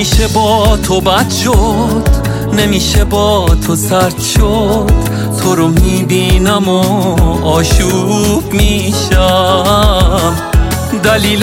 نمیشه با تو بد شد، نمیشه با تو سرد شد. تو رو میبینم و آشوب میشم. دلیل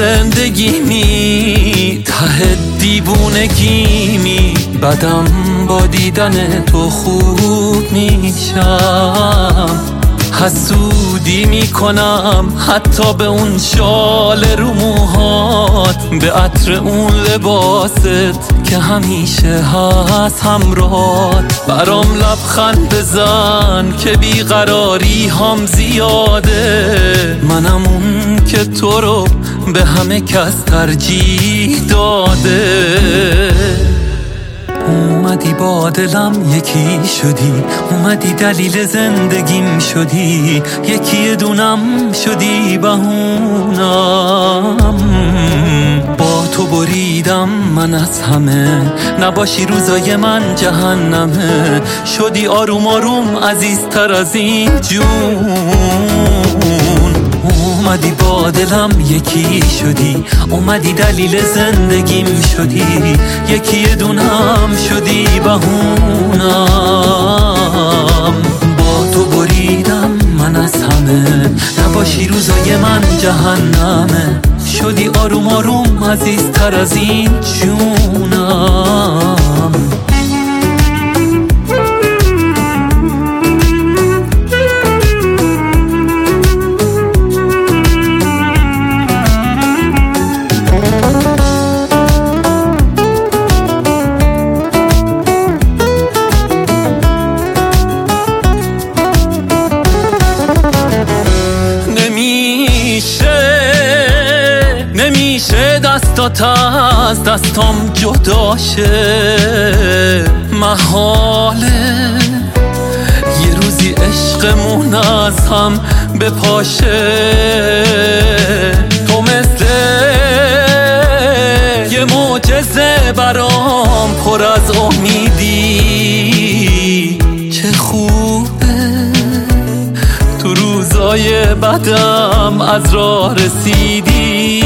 زندگیمی ته دیوونگیمی، بدم با دیدن تو خوب میشم. حسودی میکنم حتی به اون شال رو موهات، به عطر اون لباست که همیشه هست همراهات. برام لبخند بزن که بیقراری هم زیاده، منم اون که تو رو به همه کس ترجیح داده. اومدی با دلم یکی شدی، اومدی دلیل زندگیم شدی، یکی دونم شدی بهونم. با تو بریدم من از همه، نباشی روزای من جهنمه. شدی آروم آروم عزیزتر از این جون. اومدی با دلم یکی شدی، اومدی دلیل زندگیم شدی، یکی دونم شدی بهونم. با تو بریدم من از همه، نباشی روزای من جهنمه. شدی آروم آروم عزیزتر از این جونم. نمیشه دستات از دستام جدا شه، محاله یه روزی عشقمون از هم بپاشه. تو مثل یه معجزه برام پر از امیدی. چه خوبه تو روزای بدم از راه رسیدی.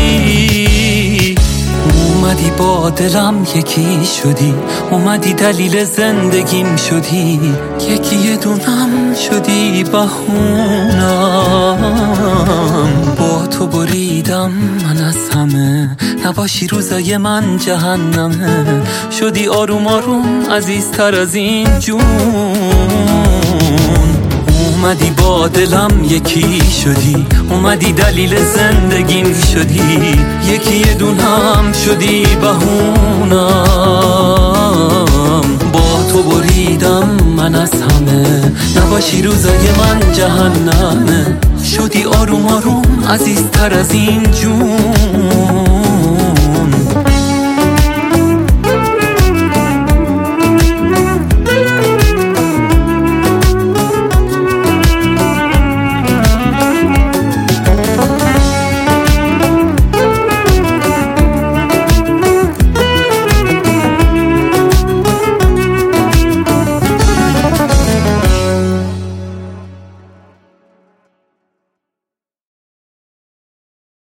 اومدی با دلم یکی شدی، اومدی دلیل زندگیم شدی، یکی دونم شدی بهونم. با تو بریدم من از همه، نباشی روزای من جهنمه. شدی آروم آروم عزیزتر از این جون. اومدی با دلم یکی شدی، اومدی دلیل زندگیم شدی، یکی دونم شدی بهونم. با تو بریدم من از همه، نباشی روزای من جهنمه. شدی آروم آروم عزیزتر از این جون.